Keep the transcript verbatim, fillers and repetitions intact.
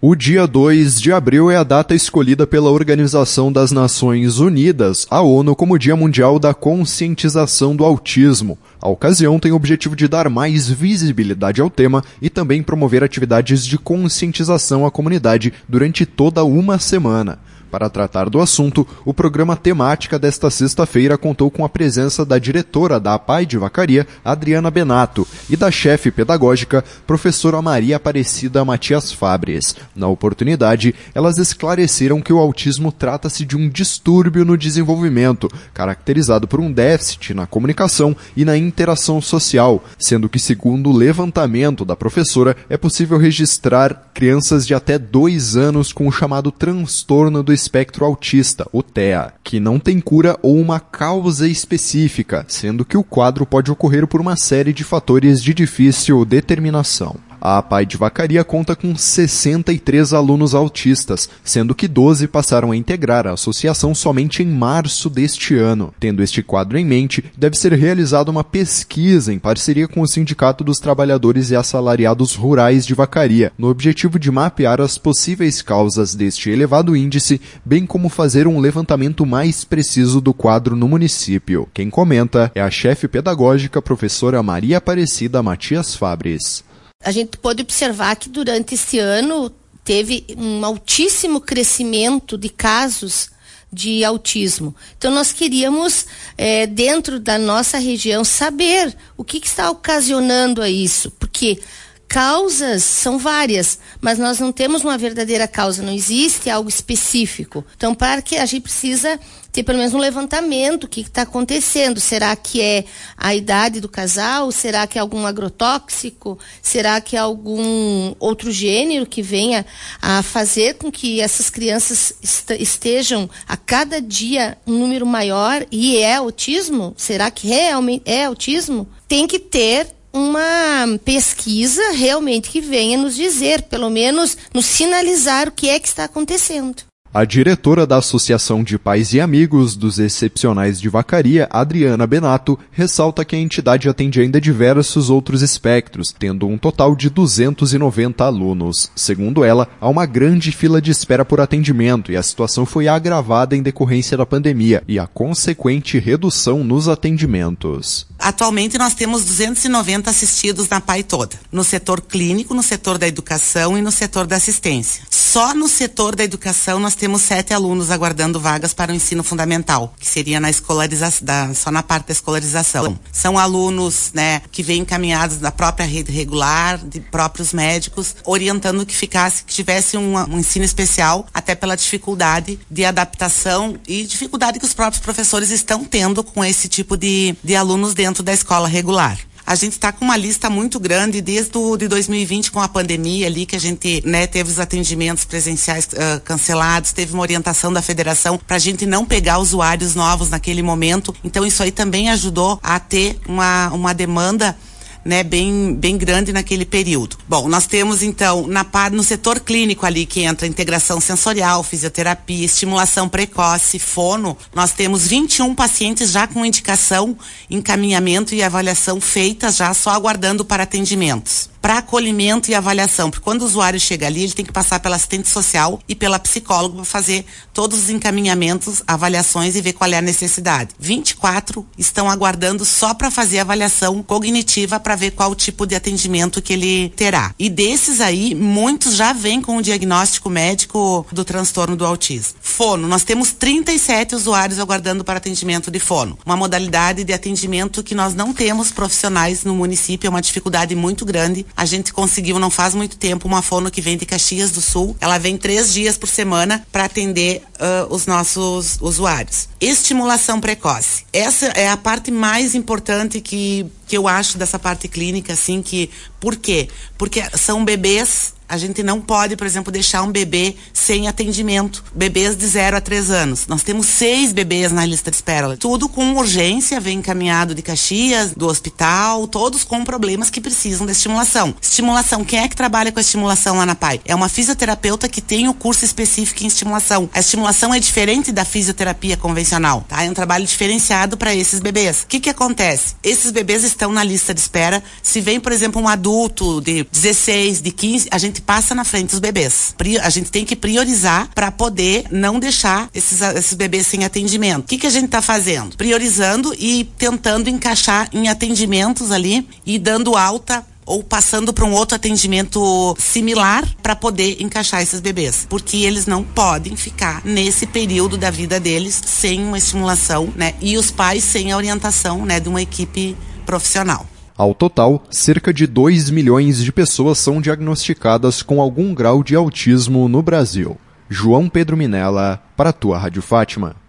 O dia dois de abril é a data escolhida pela Organização das Nações Unidas, a ONU, como Dia Mundial da Conscientização do Autismo. A ocasião tem o objetivo de dar mais visibilidade ao tema e também promover atividades de conscientização à comunidade durante toda uma semana. Para tratar do assunto, o programa Temática desta sexta-feira contou com a presença da diretora da APAI de Vacaria, Adriana Benato, e da chefe pedagógica, professora Maria Aparecida Matias Fabres. Na oportunidade, elas esclareceram que o autismo trata-se de um distúrbio no desenvolvimento, caracterizado por um déficit na comunicação e na interação social, sendo que, segundo o levantamento da professora, é possível registrar crianças de até dois anos com o chamado transtorno do espectro autista, o T E A, que não tem cura ou uma causa específica, sendo que o quadro pode ocorrer por uma série de fatores de difícil determinação. A APAI de Vacaria conta com sessenta e três alunos autistas, sendo que doze passaram a integrar a associação somente em março deste ano. Tendo este quadro em mente, deve ser realizada uma pesquisa em parceria com o Sindicato dos Trabalhadores e Assalariados Rurais de Vacaria, no objetivo de mapear as possíveis causas deste elevado índice, bem como fazer um levantamento mais preciso do quadro no município. Quem comenta é a chefe pedagógica, professora Maria Aparecida Matias Fabres. A gente pode observar que durante esse ano teve um altíssimo crescimento de casos de autismo. Então nós queríamos, é, dentro da nossa região, saber o que, que está ocasionando a isso, porque causas são várias, mas nós não temos uma verdadeira causa, não existe algo específico. Então, para que a gente precisa ter pelo menos um levantamento, o que está acontecendo? Será que é a idade do casal? Será que é algum agrotóxico? Será que é algum outro gênero que venha a fazer com que essas crianças est- estejam a cada dia um número maior e é autismo? Será que realmente é autismo? Tem que ter uma pesquisa realmente que venha nos dizer, pelo menos nos sinalizar o que é que está acontecendo. A diretora da Associação de Pais e Amigos dos Excepcionais de Vacaria, Adriana Benato, ressalta que a entidade atende ainda diversos outros espectros, tendo um total de duzentos e noventa alunos. Segundo ela, há uma grande fila de espera por atendimento e a situação foi agravada em decorrência da pandemia e a consequente redução nos atendimentos. Atualmente nós temos duzentos e noventa assistidos na P A I toda, no setor clínico, no setor da educação e no setor da assistência. Só no setor da educação nós temos sete alunos aguardando vagas para o ensino fundamental, que seria na escolarização, da, só na parte da escolarização. São alunos, né, que vêm encaminhados da própria rede regular, de próprios médicos, orientando que ficasse, que tivesse um, um ensino especial, até pela dificuldade de adaptação e dificuldade que os próprios professores estão tendo com esse tipo de, de alunos dentro da escola regular. A gente está com uma lista muito grande desde o, de dois mil e vinte, com a pandemia ali, que a gente, né, teve os atendimentos presenciais uh, cancelados, teve uma orientação da federação para a gente não pegar usuários novos naquele momento. Então isso aí também ajudou a ter uma, uma demanda, né, bem, bem grande naquele período. Bom, nós temos então na, no setor clínico ali, que entra integração sensorial, fisioterapia, estimulação precoce, fono, nós temos vinte e um pacientes já com indicação, encaminhamento e avaliação feitas, já só aguardando para atendimentos. Para acolhimento e avaliação, porque quando o usuário chega ali, ele tem que passar pela assistente social e pela psicóloga para fazer todos os encaminhamentos, avaliações e ver qual é a necessidade. vinte e quatro estão aguardando só para fazer a avaliação cognitiva para ver qual o tipo de atendimento que ele terá. E desses aí, muitos já vêm com o diagnóstico médico do transtorno do autismo. Fono, nós temos trinta e sete usuários aguardando para atendimento de fono. Uma modalidade de atendimento que nós não temos profissionais no município, é uma dificuldade muito grande. A gente conseguiu, não faz muito tempo, uma fono que vem de Caxias do Sul. Ela vem três dias por semana para atender uh, os nossos usuários. Estimulação precoce. Essa é a parte mais importante que, que eu acho dessa parte clínica, assim, que... Por quê? Porque são bebês... A gente não pode, por exemplo, deixar um bebê sem atendimento. Bebês de zero a três anos. Nós temos seis bebês na lista de espera. Tudo com urgência, vem encaminhado de Caxias, do hospital, todos com problemas que precisam de estimulação. Estimulação, quem é que trabalha com a estimulação lá na P A I? É uma fisioterapeuta que tem o curso específico em estimulação. A estimulação é diferente da fisioterapia convencional, tá? É um trabalho diferenciado para esses bebês. O que que acontece? Esses bebês estão na lista de espera. Se vem, por exemplo, um adulto de dezesseis, de quinze, a gente passa na frente dos bebês. A gente tem que priorizar para poder não deixar esses, esses bebês sem atendimento. O que, que a gente está fazendo? Priorizando e tentando encaixar em atendimentos ali e dando alta ou passando para um outro atendimento similar para poder encaixar esses bebês, porque eles não podem ficar nesse período da vida deles sem uma estimulação, né? E os pais sem a orientação, né, de uma equipe profissional. Ao total, cerca de dois milhões de pessoas são diagnosticadas com algum grau de autismo no Brasil. João Pedro Minella, para a tua Rádio Fátima.